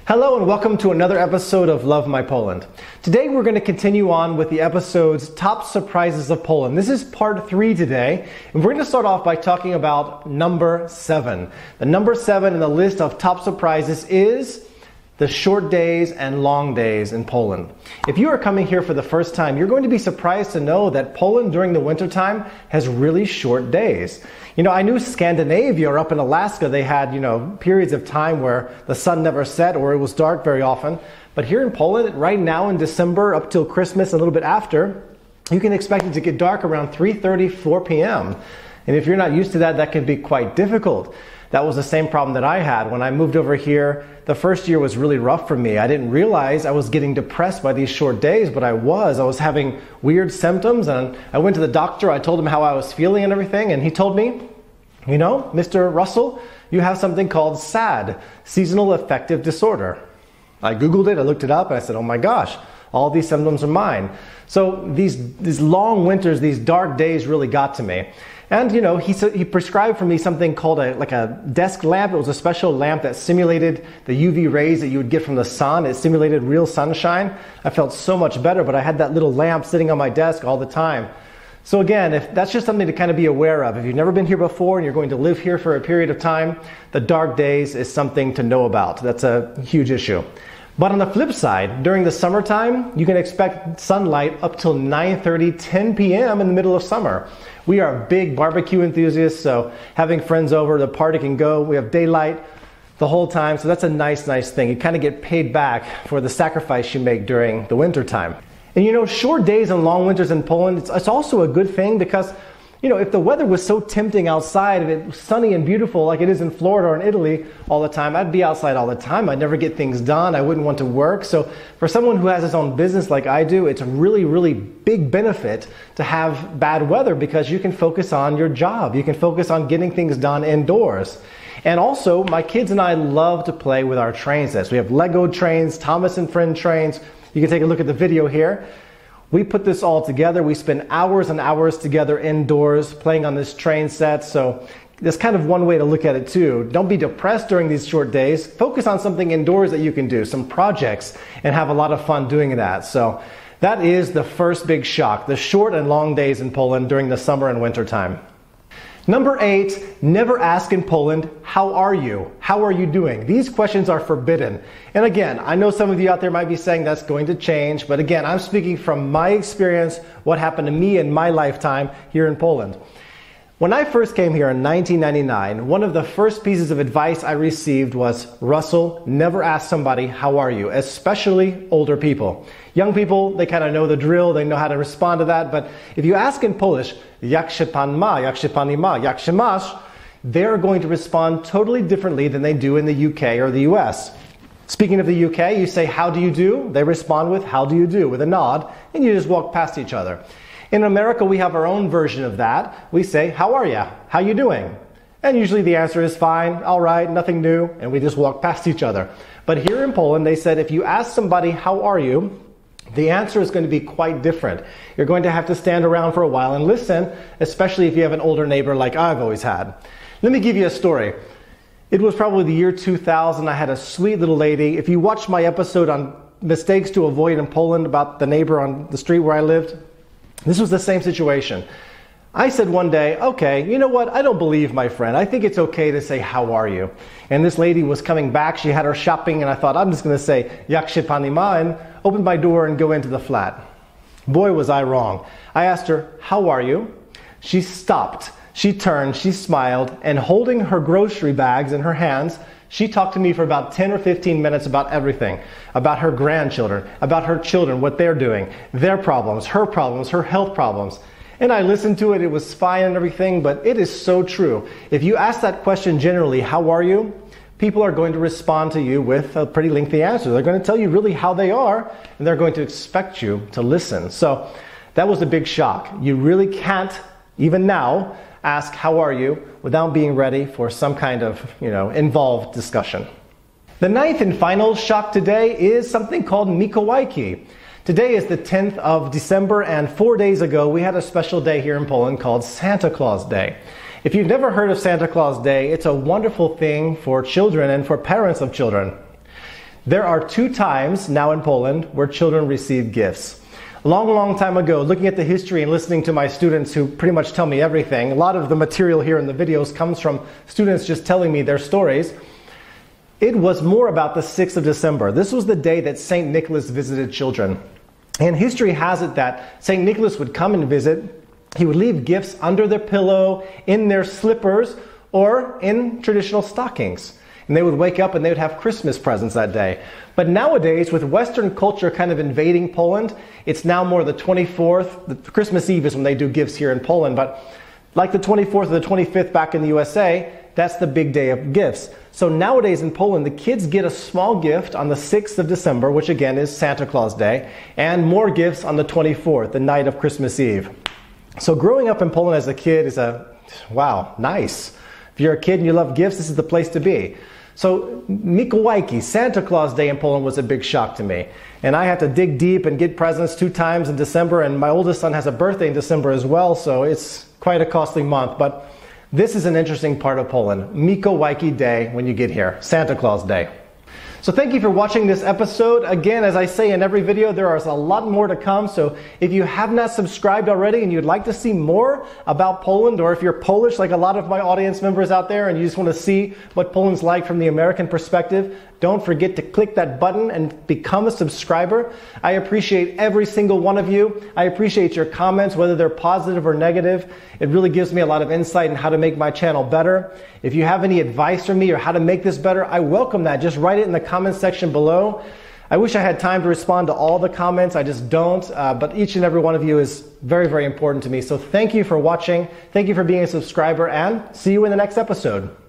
Hello and welcome to another episode of Love My Poland. Today we're going to continue on with the episode's Top Surprises of Poland. This is part 3 today, and we're going to start off by talking about number 7. The number 7 in the list of top surprises is the short days and long days in Poland. If you are coming here for the first time, you're going to be surprised to know that Poland during the wintertime has really short days. You know, I knew Scandinavia or up in Alaska, they had, periods of time where the sun never set or it was dark very often. But here in Poland, right now in December up till Christmas, a little bit after, you can expect it to get dark around 3:30, 4 p.m. And if you're not used to that, that can be quite difficult. That was the same problem that I had. When I moved over here, the first year was really rough for me. I didn't realize I was getting depressed by these short days, but I was having weird symptoms, and I went to the doctor. I told him how I was feeling and everything, and he told me, Mr. Russell, you have something called SAD, Seasonal Affective Disorder. I Googled it, I looked it up, and I said, oh my gosh, all these symptoms are mine. So these long winters, these dark days really got to me. And he prescribed for me something called a desk lamp. It was a special lamp that simulated the UV rays that you would get from the sun. It simulated real sunshine. I felt so much better, but I had that little lamp sitting on my desk all the time. So again, if that's just something to kind of be aware of. If you've never been here before and you're going to live here for a period of time, the dark days is something to know about. That's a huge issue. But on the flip side, during the summertime, you can expect sunlight up till 9:30, 10 p.m. in the middle of summer. We are big barbecue enthusiasts, so having friends over, the party can go. We have daylight the whole time, so that's a nice thing. You kind of get paid back for the sacrifice you make during the winter time. And short days and long winters in Poland, it's also a good thing because if the weather was so tempting outside and it was sunny and beautiful like it is in Florida or in Italy all the time, I'd be outside all the time. I'd never get things done. I wouldn't want to work. So for someone who has his own business like I do, it's a really big benefit to have bad weather because you can focus on your job. You can focus on getting things done indoors. And also, my kids and I love to play with our train sets. We have Lego trains, Thomas and Friend trains. You can take a look at the video here. We put this all together. We spend hours and hours together indoors playing on this train set. So that's kind of one way to look at it too. Don't be depressed during these short days. Focus on something indoors that you can do, some projects, and have a lot of fun doing that. So that is the first big shock, the short and long days in Poland during the summer and winter time. Number 8, never ask in Poland, how are you? How are you doing? These questions are forbidden. And again, I know some of you out there might be saying that's going to change, but again, I'm speaking from my experience, what happened to me in my lifetime here in Poland. When I first came here in 1999, one of the first pieces of advice I received was, Russell, never ask somebody, how are you? Especially older people. Young people, they kind of know the drill, they know how to respond to that, but if you ask in Polish, jak się pan ma, jak się pani ma, jak się masz, they're going to respond totally differently than they do in the UK or the US. Speaking of the UK, you say, how do you do? They respond with, how do you do? With a nod, and you just walk past each other. In America, we have our own version of that. We say, how are ya? How you doing? And usually the answer is fine, all right, nothing new, and we just walk past each other. But here in Poland, they said if you ask somebody, how are you? The answer is going to be quite different. You're going to have to stand around for a while and listen, especially if you have an older neighbor like I've always had. Let me give you a story. It was probably the year 2000. I had a sweet little lady. If you watched my episode on mistakes to avoid in Poland about the neighbor on the street where I lived, this was the same situation. I said one day, okay, you know what? I don't believe my friend. I think it's okay to say, how are you? And this lady was coming back. She had her shopping, and I thought, I'm just going to say, jak się pani ma, and open my door and go into the flat. Boy, was I wrong. I asked her, how are you? She stopped. She turned, she smiled, and holding her grocery bags in her hands, she talked to me for about 10 or 15 minutes about everything, about her grandchildren, about her children, what they're doing, their problems, her health problems. And I listened to it, it was fine and everything, but it is so true. If you ask that question generally, how are you? People are going to respond to you with a pretty lengthy answer. They're going to tell you really how they are, and they're going to expect you to listen. So that was a big shock. You really can't, even now, ask how are you without being ready for some kind of, involved discussion. The 9th and final shock today is something called Mikołajki. Today is the 10th of December, and 4 days ago we had a special day here in Poland called Santa Claus Day. If you've never heard of Santa Claus Day, it's a wonderful thing for children and for parents of children. There are 2 times now in Poland where children receive gifts. A long time ago, looking at the history and listening to my students who pretty much tell me everything, a lot of the material here in the videos comes from students just telling me their stories. It was more about the 6th of December. This was the day that St. Nicholas visited children. And history has it that St. Nicholas would come and visit. He would leave gifts under their pillow, in their slippers, or in traditional stockings. And they would wake up and they would have Christmas presents that day. But nowadays, with Western culture kind of invading Poland, it's now more the 24th. The Christmas Eve is when they do gifts here in Poland. But like the 24th or the 25th back in the USA, that's the big day of gifts. So nowadays in Poland, the kids get a small gift on the 6th of December, which again is Santa Claus Day, and more gifts on the 24th, the night of Christmas Eve. So growing up in Poland as a kid is wow, nice. If you're a kid and you love gifts, this is the place to be. So Mikołajki, Santa Claus Day in Poland, was a big shock to me. And I had to dig deep and get presents 2 times in December, and my oldest son has a birthday in December as well, so it's quite a costly month. But this is an interesting part of Poland. Mikołajki Day when you get here, Santa Claus Day. So thank you for watching this episode. Again, as I say in every video, there is a lot more to come. So if you have not subscribed already and you'd like to see more about Poland, or if you're Polish like a lot of my audience members out there and you just want to see what Poland's like from the American perspective, don't forget to click that button and become a subscriber. I appreciate every single one of you. I appreciate your comments, whether they're positive or negative. It really gives me a lot of insight in how to make my channel better. If you have any advice for me or how to make this better, I welcome that. Just write it in the comment section below. I wish I had time to respond to all the comments. I just don't. But each and every one of you is very, very important to me. So thank you for watching. Thank you for being a subscriber, and see you in the next episode.